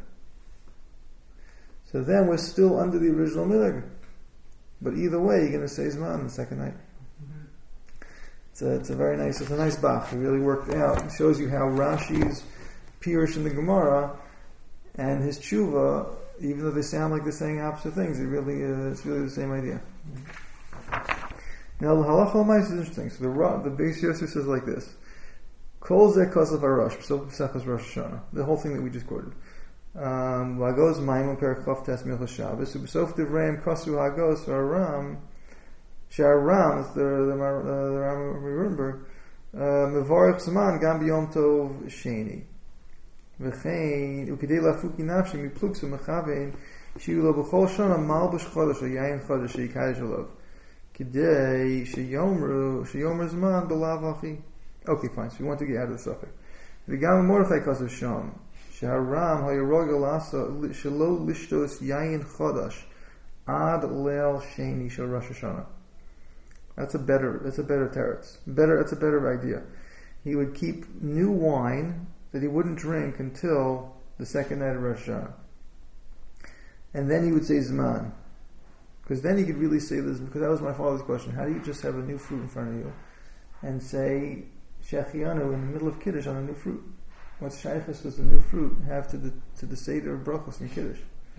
So then we're still under the original minhag. But either way, you're going to say Zman on the second night. It's a very nice, it's a nice bach. It really worked out. It shows you how Rashi's Pirush in the Gemara and his tshuva, even though they sound like they're saying opposite things, it's really the same idea. Now the halacha l'mais is interesting. So the Beis Yosef says like this: Kol zeh kosav harash, so Pesachas Rosh Hashanah. The whole thing that we just quoted. Lagos Maimon Perek Chof Tes Milchas Shabbos. Ubesof Divrayim Kosu Hagos Aram. Sharam is the Ram remember. Mevarich Zman Gam B'Yom Tov Sheni. V'chein ukidei lafuki nafshi mipluksu mechavein shiu lo b'chol shana malbush chodesh o yayin chodesh sheikadosh olav kidei sheyomer zman b'lav hachi. Okay, fine. So we want to get out of the suffix. V'gam Mordechai kasav sham sheharam hayarogel asa shelo lishtos yayin chodesh ad leil sheni shel Rosh Hashanah. That's a better teretz. That's a better idea. He would keep new wine that he wouldn't drink until the second night of Rosh Hashanah. And then he would say Zman. Because then he could really say this, because that was my father's question. How do you just have a new fruit in front of you and say Shechianu in the middle of Kiddush on a new fruit? What shaykhus does the new fruit have to the Seder of Brachos and Kiddush?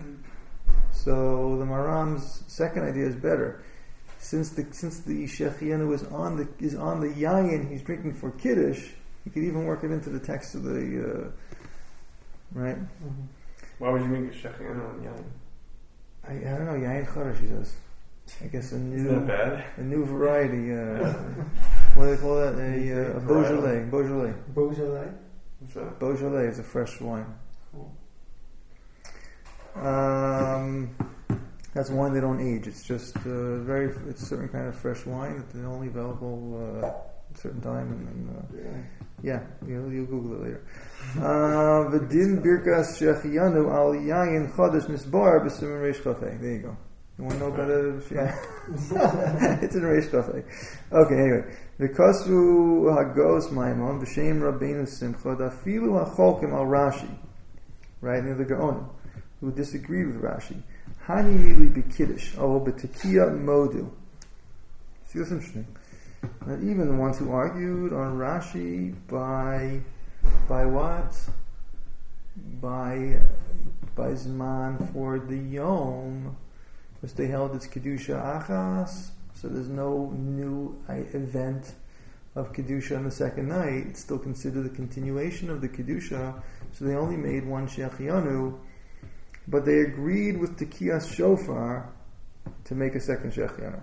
So the Maram's second idea is better. Since the Shechianu is on the yayin he's drinking for Kiddush, you could even work it into the text of the right. Mm-hmm. Why would you make a shechianu on yayin? I don't know. Yayin chodesh, he says. I guess a new. Isn't that bad? A new variety. What do they call that? A Beaujolais. Beaujolais? What's that? Beaujolais is a fresh wine. Cool. That's wine they don't age. It's just it's a certain kind of fresh wine that's only available at a certain time, and yeah, you'll Google it later. V'din birkas shechianu al yayin chodesh misbar b'simen reish chafei. There you go. You want to know about it? Yeah. It's in reish chafei. Okay, anyway. V'kasru hagos maimon b'shem rabbeinu simcha dafilu hacholkim al Rashi. Right, near the Gaonim, who disagreed with Rashi. Hani nili b'kiddush, avo b'tekiya modu. See, that's interesting. Not even the ones who argued on Rashi by what? by Zman for the Yom, because they held it's Kedusha Achas, so there's no new event of Kedusha on the second night. It's still considered a continuation of the Kedusha, so they only made one Shechianu, but they agreed with Tekiyas Shofar to make a second Shechianu.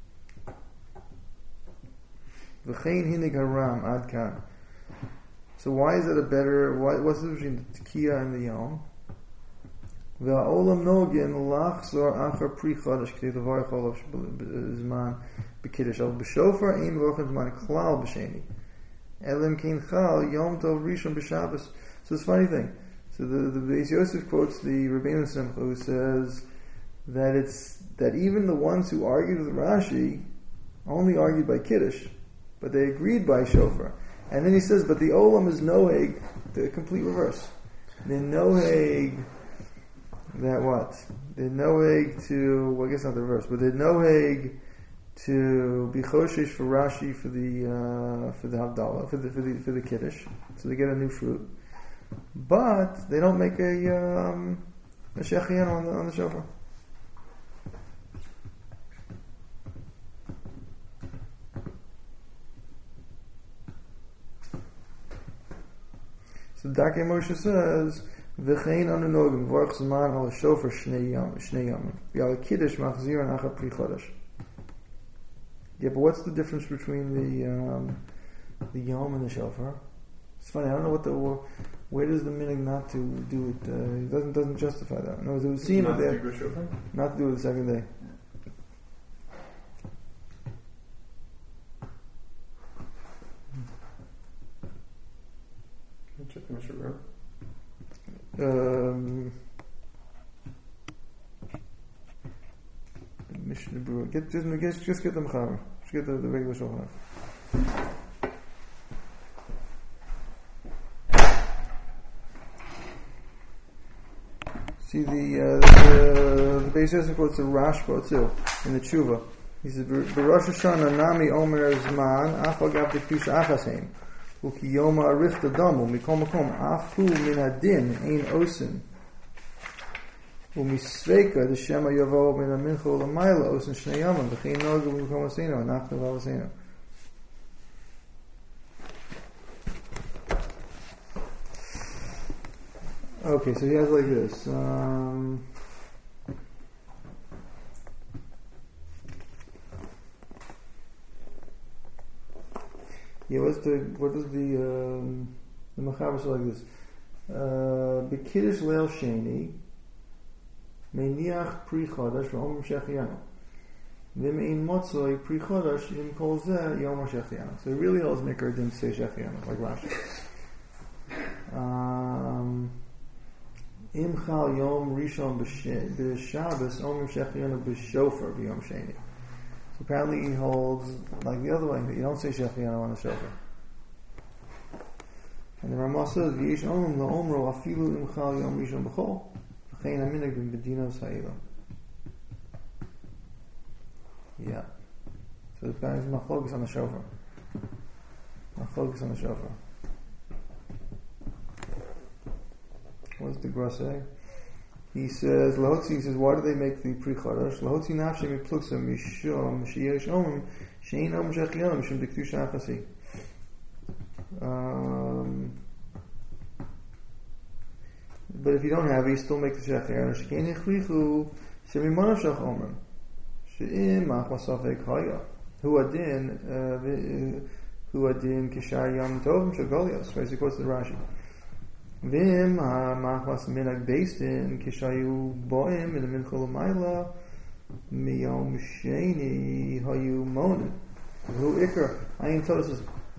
V'chein hinig haram ad kan. So why is it a better? What's the difference between the Tekiah and the Yom? V'ha'olam nogin lachzor achar pri chodesh k'tei levarich olav zman b'kiddush al b'shofar ein v'ochem zman klal b'sheni elim kein chal yom tov rishon b'shabbos. So it's a funny thing. So the Beis Yosef quotes the Rabbeinu Simcha, who says that even the ones who argued with Rashi only argued by kiddush, but they agreed by shofar. And then he says, but the olam is noheg, the complete reverse. The noheg, that what? The noheg to, well, I guess not the reverse, but the noheg to be choshesh for Rashi for the Havdalah, for the kiddush, so they get a new fruit. But they don't make a shechianu on the shofar. So Dakei Moshe says, "V'chein anu nogim v'orach zman al shofar shnei yamim v'al kiddush machziran achar pri chodesh." Yeah, but what's the difference between the yom and the shofar? It's funny. I don't know where does the minig not to do it? It doesn't justify that. No, it would seem that they not to do it the second day. Check the Mishnah. Mishnah Berurah. Just get the Mechaber. Just get the regular Shulchan Aruch. See the Beis Yosef quotes the Rashba too in the Tshuva. He says, "B'Rosh Hashanah nami omer zman af agav dekdusha achasheim uki yoma arichta damu mikom makom afu min hadin ein osin umisveika d'shema yavo min amincha ulamayla osin shnei yamim v'chein noga mikom aseno anachnu v'avaseno." Okay, so he has like this. What does the Mechaber say like this? B'kiddush leil sheni meniach pri chodesh v'omer shechianu v'mein motzoi pri chodesh im kol zeh yom shechianu. So he really holds Mikra didn't say shechianu like Rashi. Im chal yom rishon b'Shabbos omer shechianu b'shofar b'yom sheni. So apparently he holds like the other way, that you don't say shechianu on the shofar. And the Ramah says, "V'yesh omrim la'omro afilu im chal yom rishon b'chol v'chein aminig b'medinos ha'elam." Yeah. So the guy is machlokes on the shofar. Machlokes on the shofar. What does the Gra say? He says, why do they make the Pri Chodesh? Lahotzi nafshe mipluksa mishom sheyesh omrim shein om shechianu mishum dekdusha achasi. But if you don't have it, you still make the shechianu. Shekein yichrichu shemimana shach omrim she'im achas safek haya hu adin kishar yom tovim shagolios. Right, so he quotes the Rashi. Vim ha'machmas minag based in kishayu boim in the mincha l'mayla miyom sheni hayu monin hu ikar ayin tosis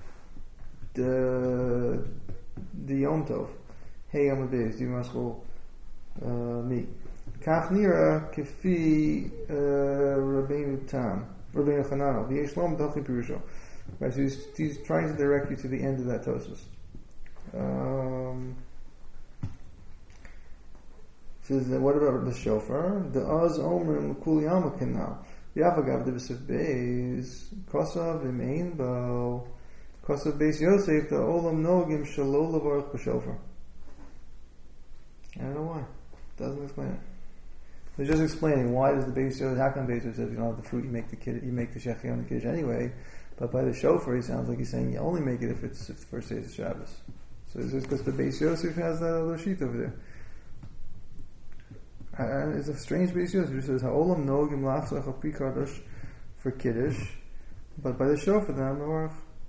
the yom tov hey yom abiz di maskol mi kach nira kefi Rabbeinu Chananel v'yesh lom dachi pirusho. Right, so he's trying to direct you to the end of that tosis. Says, what about the shofar? The oz omrim kuli amakin now. Yafagav divisiv beis kosav imein bo kosav beis Yosef the olam nogim shalol levarach b'shofar. I don't know why. Doesn't explain it. They're just explaining why does the Beis Yosef, how come Beis Yosef says you don't have the fruit, you make the Shechion and the Kiddush anyway, but by the shofar, he sounds like he's saying you only make it if it's the first day of Shabbos. So it's just because the Beis Yosef has that other sheet over there. And it's a strange Beis Yosef. It says Ha'olam no'gim lachzach al pi kadosh for Kiddush, but by the shofar, then I'm the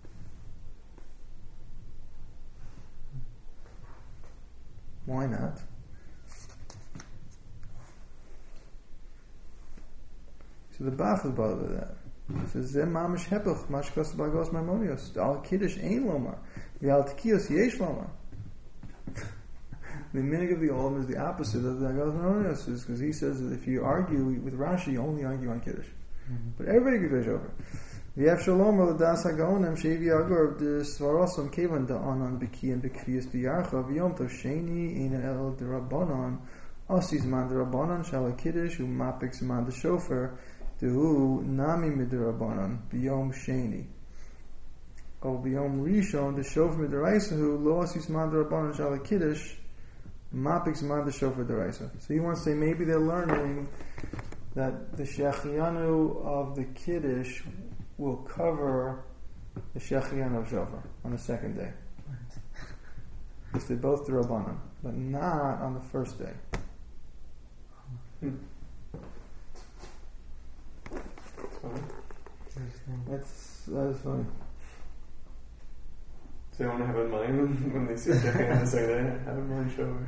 Why not? So the Bach is bothered with that. He says, "Zeh mamish hepech mashkos bagos maimonios. Al kiddush ein loma, v'al tekiyos yesh loma." The meaning of the olam is the opposite of the bagos maimonios, because he says that if you argue with Rashi, you only argue on kiddush. But everybody can kiddush over. V'yef shalom al das hagonim shevi agor de svarosom kevan da anan beki and bekviyas biyarcha v'yom tov sheni ein el de rabbanon asis man de rabbanon shal kiddush umapik man de shofar. Dehu nami midrabanan biyom sheni. O biyom rishon the shofar midraisahu lo asis man derabanan shal kiddush mapik man the shofar deraisa. So he wants to say maybe they're learning that the shechianu of the kiddush will cover the shechianu of shofar on the second day. Because they're both derabanan, but not on the first day. That is funny. So you want to have in mind when they see checking on the second day, have in mind shofar.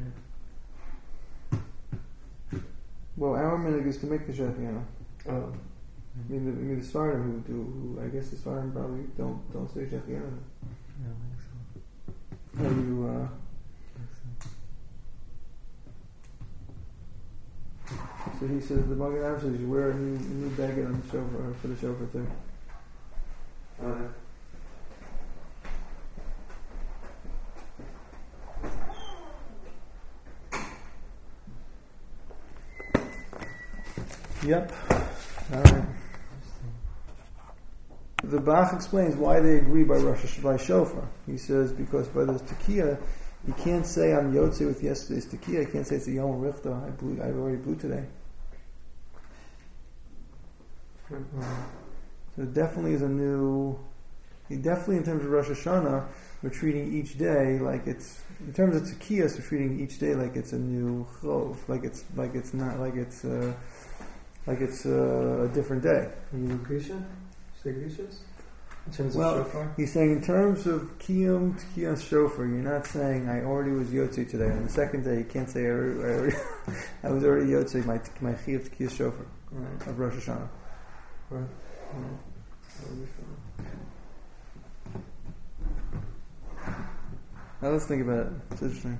Well, our minhag is to make the shechianu. Oh. I mean the Svardim who do. I guess the Svardim probably don't say shechianu. Yeah, I think so. How do you? So he says the Magen Avraham says you wear a new baguette on the shofar for the shofar too. Yep. Alright. The Bach explains why they agree by shofar. He says because by the tekiah you can't say I'm Yotze with yesterday's tekiah. You can't say it's a Yom Richta. I already blew today. So it definitely is a new. Definitely in terms of Rosh Hashanah, we're treating each day like it's. In terms of tekiah, we're treating each day like it's a new chov, like it's a different day. You Grisha? Say Grishas? In terms of Well, shofar? he's saying in terms of kiyum tekiyah shofar, you're not saying I already was yotze today. On the second day, you can't say I was already yotze my chiyuv tekiyah shofar of Rosh Hashanah. Right. Now let's think about it. It's interesting.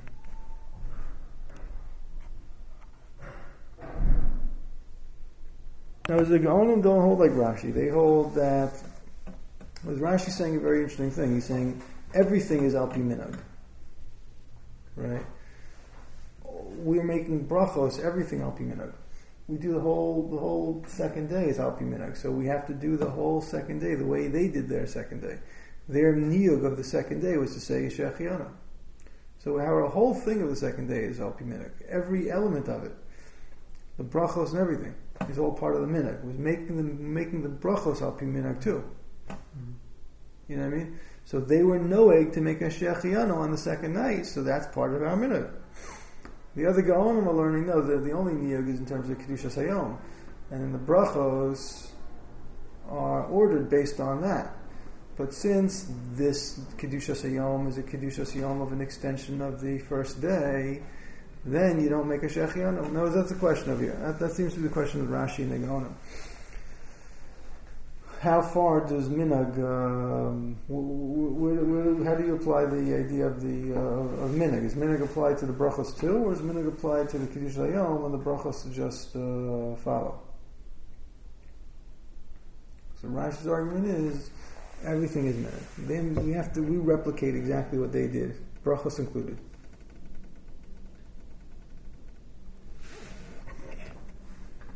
Now, the Gaonim don't hold like Rashi. They hold that. Was Rashi saying a very interesting thing? He's saying everything is al pi minhag, right? We're making brachos, everything al pi minhag. We do the whole second day is al pi minhag, so we have to do the whole second day the way they did their second day. Their niyug of the second day was to say shechianu. So our whole thing of the second day is al pi minhag. Every element of it, the brachos and everything, is all part of the minhag. It was making the brachos al pi minhag too. You know what I mean? So they were noeg to make a shechianu on the second night, so that's part of our minhag. The other Gaonim are learning, no, the only niyug is in terms of Kedushas Hayom. And then the brachos are ordered based on that. But since this Kedushas Hayom is a Kedushas Hayom of an extension of the first day, then you don't make a shechianu. No, that's the question of you. That seems to be the question of Rashi and the Gaonim. How far does minhag? How do you apply the idea of minhag? Is minhag applied to the brachos too, or is minhag applied to the Kiddush Hayom and the brachos just follow? So Rashi's argument is everything is minhag. Then we replicate exactly what they did, brachos included.